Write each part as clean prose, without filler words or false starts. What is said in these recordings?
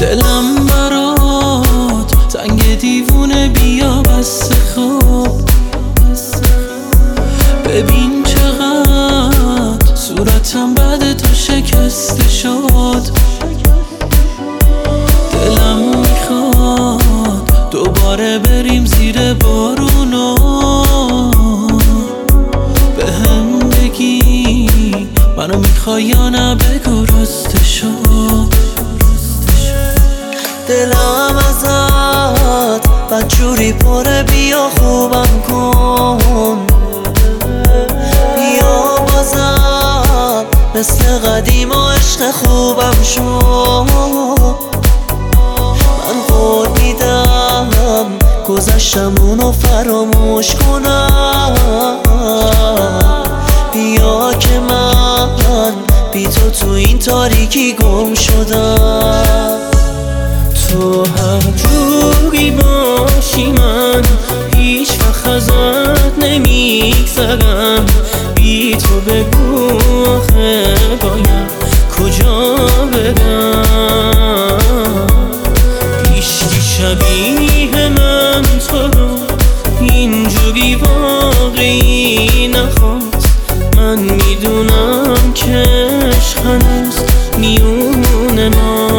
دلم برات تنگ دیوونه، بیا بس خواب. ببین چقدر صورتم بعد تو شکسته شد. دلم میخواد دوباره بریم زیر بارونا، بهم بگی منو میخوای یا نه، بگو راسته شد. دلم ازت بدجوری پره، بیا خوبم کن. بیا بازم مثل قدیم و عشق خوبم شو. من قول میدم گذشتمونو فراموش کنم. بیا که من بی تو این تاریکی گم شدم. تو هر جوری باشی من هیچ وقت ازت نمیگذرم. بی تو بگو آخه باید کجا برم. هیچکی شبیه من تو رو اینجوری واقعی نخواست. من میدونم که عشق هنوز میونه ما.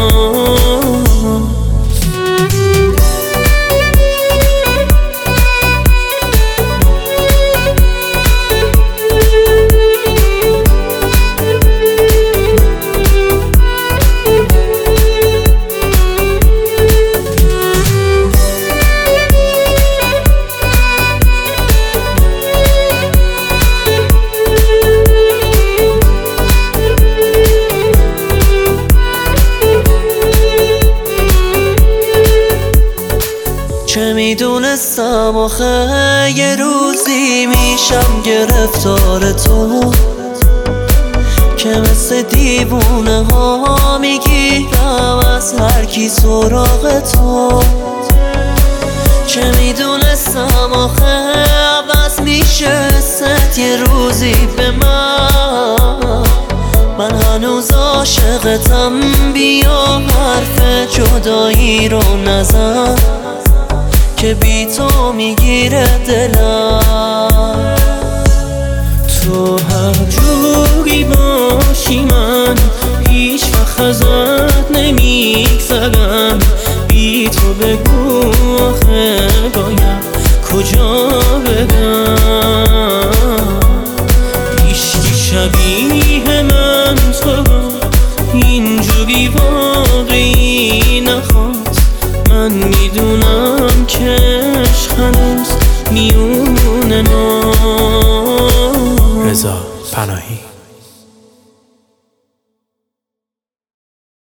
چه میدونستم آخه یه روزی میشم گرفتار تو، که مثل دیوونه ها میگیرم از هر کی سراغ تو. چه میدونستم آخه عوض میشه ست یه روزی به من هنوز عاشقتم. بیا حرف جدایی رو نزن که بی تو میگیره دلم. تو هر جوری باشی من هیچ وقت ازت نمیگذرم. بی تو بگو آخه باید کجا برم. هیچکی شبیه من تو رو اینجوری واقعی نخواست. من میدونم که عشق هنوز میونه ما. رضا پناهی.